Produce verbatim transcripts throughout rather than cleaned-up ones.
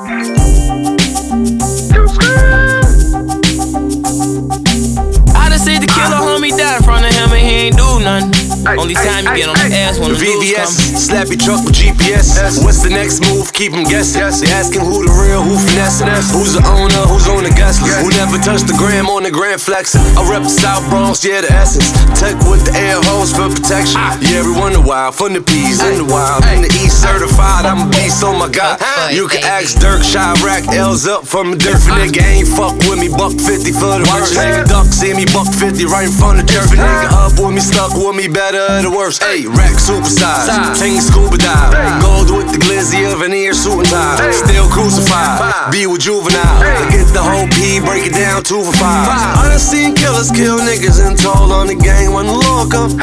I done seen the killer homie die in front of him and he ain't do nothing. Only time you get on the ass when the V V S, news slap your truck with G P S. What's the next move? Keep them guessing. They asking who the real, who finessing. Who's the owner, who's on the guest list. Who never touched the gram on the grand flexing. I rep the South Bronx, yeah, the essence. Tech with the air hose for protection. Yeah, we run the wild, from the P's in the wild. In the East certified, I'm a beast, oh my God. You can ask Dirk, Chirac, L's up from a different nigga. Ain't fuck with me, buck fifty for the worst. Nigga duck, see me, buck fifty right in front of Dirk. Nigga up with me, stuck with me, better or the worst. Hey, rack supersize, ting scuba dive. Gold with the glizzy of an ear suit and tie. Still crucified, be with juvenile. Get the whole P, break it down two for five. I done seen killers kill niggas and told on the gang when the law come.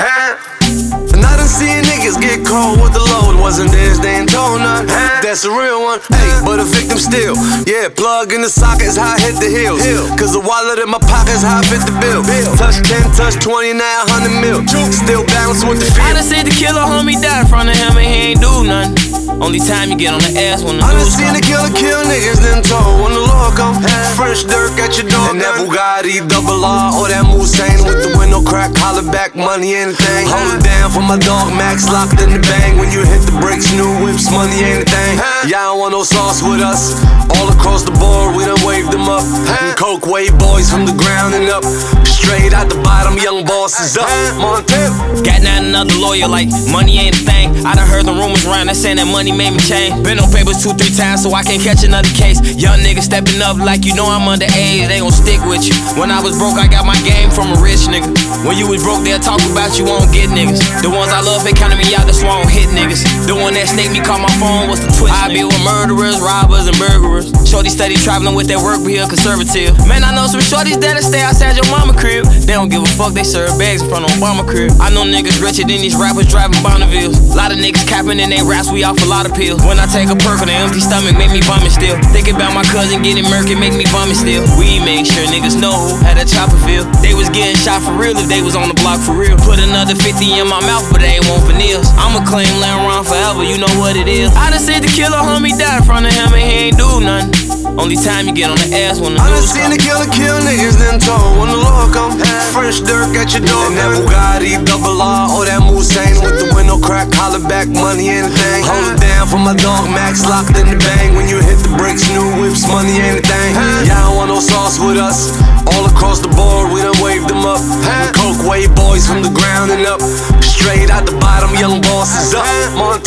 And I done seen niggas get cold with the load. Wasn't theirs, they ain't told none. That's a real one, hey, but a victim still. Yeah, plug in the socket is how I hit the heels. Cause the wallet in my pocket is how I fit the bill. Touch ten, touch twenty, now one hundred mil. Still balance with the I field. done seen the killer homie die in front of him and he ain't do nothing. Only time you get on the ass when the I done news seen come. the killer kill niggas, then told when the law come. Fresh Dirk at your door. And that Bugatti, double R, or that Moussain with the window crack. Holler back, money, anything. Hold it down for my dog Max, locked in the bang. When you hit the brakes, new whips, money, anything. Y'all don't want no sauce with us. All across the board, we done waved them up. And Coke wave boys from the ground and up. Straight out the bottom, young bosses up. Montana. Got not another lawyer like money ain't a thing. I done heard the rumors around that saying that money made me change. Been on papers two, three times so I can't catch another case. Young niggas stepping up like you know I'm underage. They gon' stick with you. When I was broke, I got my game from a rich nigga. When you was broke, they'll talk about you, won't get niggas. The ones I love, they counted me out, that's why I don't hit niggas. The one that snaked me, call my phone, what's the twist? I be with murderers, robbers, and burglars. Shorty steady traveling with their work, be a conservative. Man, I know some shorties that'll stay outside your mama crib. They don't give a fuck, they serve bags in front of Obama crib. I know niggas richer than these rappers driving Bonnevilles. Lot of niggas capping in they raps, we off a lot of pills. When I take a perk on an empty stomach, make me vomit still. Thinking about my cousin getting murky, make me vomit still. We make sure niggas know how that chopper feel. They was getting shot for real if they was on the block for real. Put another fifty in my mouth, but they ain't want veneers. I'ma claim land around forever, you know what it is. I done seen the killer homie die in front of him and he ain't do nothing. Only time you get on the ass when the I done news seen come. the killer kill niggas, then told when the law come. Fresh Dirk at your door. And that Bugatti, double R, or that Moussain with the window crack. Holler back, money, anything. Hold it down for my dog Max, locked in the bang. When you hit the brakes, new whips, money, anything. Y'all don't want no sauce with us. All across the board, we done waved them up. And Coke wave boys from the ground and up. Straight out the bottom, young bosses up. Montana.